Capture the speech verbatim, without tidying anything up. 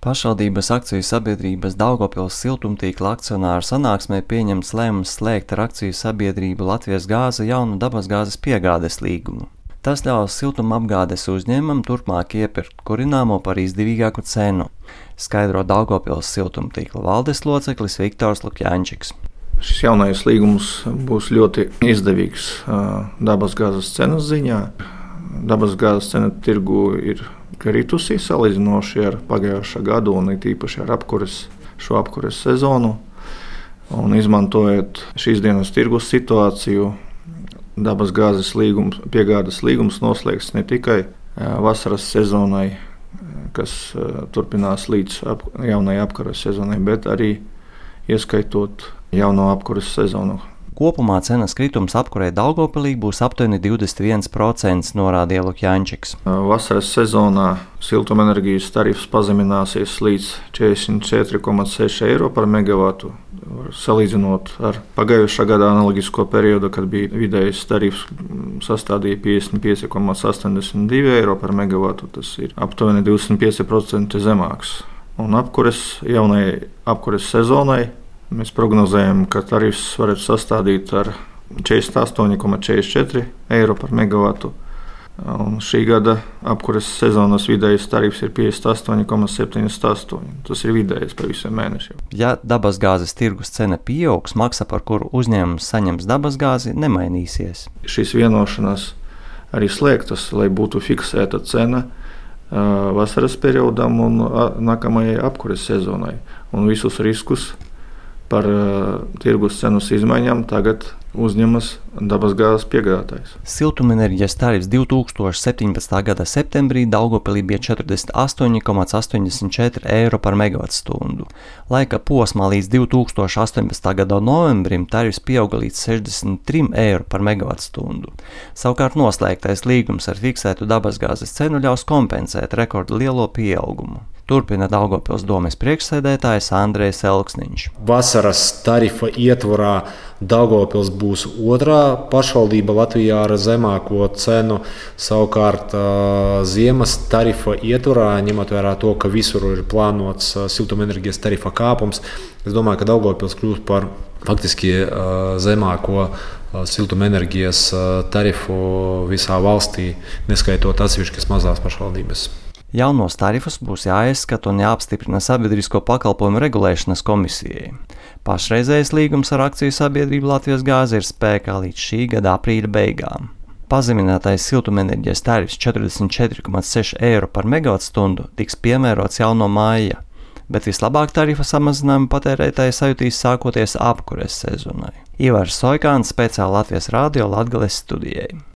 Pašvaldības akciju sabiedrības Daugavpils siltumtīkla akcionāru sanāksmē pieņemts lēmums slēgt ar akciju sabiedrību Latvijas gāze jaunu dabasgāzes piegādes līgumu. Tas ļaus siltumapgādes uzņēmumam turpmāk iepirkt kurināmo par izdevīgāku cenu, skaidro Daugavpils siltumtīkla valdes loceklis Viktors Lukjaņčiks. Šis jaunais līgums būs ļoti izdevīgs dabasgāzes cenas ziņā. Dabasgāzes cena tirgu ir kritusi salīdzinoši ar pagājušā gadu un it īpaši ar apkures, šo apkures sezonu. Un izmantojot šīs dienas tirgus situāciju, dabasgāzes līgums, piegādes līgums noslēgts ne tikai vasaras sezonai, kas turpinās līdz ap, jaunai apkures sezonai, bet arī ieskaitot jauno apkures sezonu. Kopumā cenas kritums apkurē Daugavpilī būs aptuveni divdesmit viens procents, norādīja Lukjaņčiks. Vasaras sezonā siltumenerģijas tarifs pazemināsies līdz četrdesmit četri komats seši eiro par megavatu. Salīdzinot ar pagājušā gada analoģisko periodu, kad bija vidējais tarifs sastādīja piecdesmit pieci komats astoņdesmit divi eiro par megavatu, tas ir aptuveni divdesmit pieci procenti zemāks. Un apkures, jaunai apkures sezonai mēs prognozējam, ka tarifs varētu sastādīt ar četrdesmit astoņi komats četrdesmit četri eiro par megavatu. Un šī gada apkures sezonas vidējais tarifs ir piecdesmit astoņi komats septiņdesmit astoņi. Tas ir vidējais par visiem mēnešiem. Ja dabasgāzes tirgus cena pieaugs, maksa, par kuru uzņēmums saņems dabasgāzi, nemainīsies. Šīs vienošanās arī slēgtas, lai būtu fiksēta cena uh, vasaras periodam un uh, nākamajai apkures sezonai. Un visus riskus par uh, tirgus cenas izmaiņām tagad uzņemas dabasgāzes piegādātājs. Siltumenerģijas tarifs divi tūkstoši septiņpadsmitā gada septembrī Daugavpilī bija četrdesmit astoņi komats astoņdesmit četri eiro par megavatstundu. Laika posmā līdz divi tūkstoši astoņpadsmitā gada novembrim tarifs pieauga līdz sešdesmit trim eiro par megavatstundu. Savukārt noslēgtais līgums ar fiksētu dabasgāzes cenu ļaus kompensēt rekordu lielo pieaugumu. Turpina Daugavpils domes priekšsēdētājs Andrejs Elksniņš. Vasaras tarifa ietvarā Daugavpils būs otrā pašvaldība Latvijā ar zemāko cenu. Savukārt ziemas tarifa ietvarā, ņemot vērā to, ka visur ir plānots siltumenerģijas tarifa kāpums, es domāju, ka Daugavpils kļūs par faktiski zemāko siltumenerģijas tarifu visā valstī, neskaitot atsevišķas mazās pašvaldības. Jaunos tarifus būs jāizskata un jāapstiprina Sabiedrisko pakalpojumu regulēšanas komisijai. Pašreizējais līgums ar akciju sabiedrību Latvijas gāze ir spēkā līdz šī gada aprīļa beigām. Pazeminātais siltumenerģijas tarifs četrdesmit četri komats seši eiro par megavatstundu tiks piemērots jau no māja, bet vislabāk tarifa samazinājumu patērētāji sajutīs sākoties apkures sezonai. Ivars Soikāns, speciāli Latvijas radio Latgales studijai.